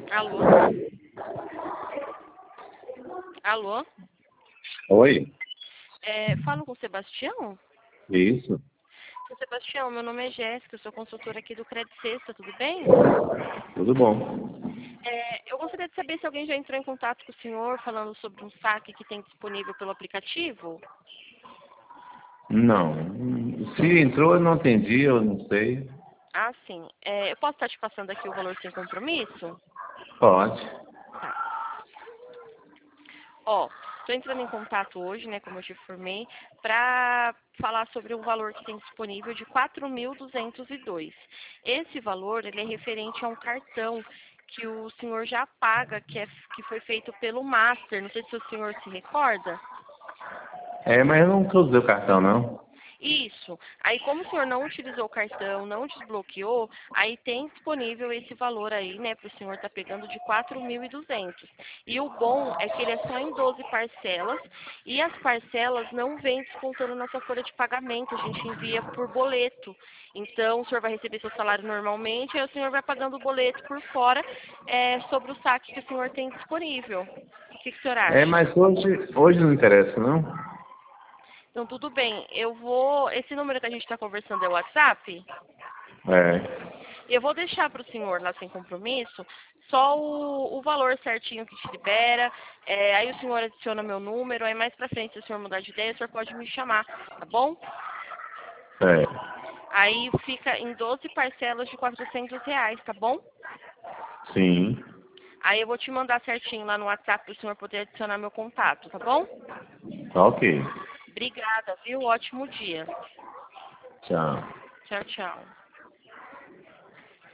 Alô? Alô? Oi? Falo com o Sebastião? Isso, Seu Sebastião, meu nome é Jéssica, eu sou consultora aqui do Credit Sexta, tudo bem? tudo bom. Eu gostaria de saber se alguém já entrou em contato com o senhor falando sobre um saque que tem disponível pelo aplicativo. Não, se entrou eu não atendi, eu não sei. Ah, sim. Eu posso estar te passando aqui o valor sem compromisso? Pode. Tá. Ó, estou entrando em contato hoje, né, como eu te informei, para falar sobre um valor que tem disponível de 4.202. Esse valor, ele é referente a um cartão que o senhor já paga, que foi feito pelo Master. Não sei se o senhor se recorda. Mas eu nunca usei o cartão, não. Isso. Aí, como o senhor não utilizou o cartão, não desbloqueou, aí tem disponível esse valor aí, né, para o senhor estar pegando de 4.200. E o bom é que ele é só em 12 parcelas e as parcelas não vêm descontando na sua folha de pagamento, a gente envia por boleto. Então, o senhor vai receber seu salário normalmente, aí o senhor vai pagando o boleto por fora sobre o saque que o senhor tem disponível. O que o senhor acha? Mas hoje não interessa, não? Então, tudo bem. Esse número que a gente está conversando é o WhatsApp? É. Eu vou deixar para o senhor lá sem compromisso só o valor certinho que te libera. Aí o senhor adiciona meu número. Aí mais para frente, se o senhor mudar de ideia, o senhor pode me chamar, tá bom? É. Aí fica em 12 parcelas de R$ 400, tá bom? Sim. Aí eu vou te mandar certinho lá no WhatsApp para o senhor poder adicionar meu contato, tá bom? Ok. Obrigada, viu? Ótimo dia. Tchau. Tchau, tchau.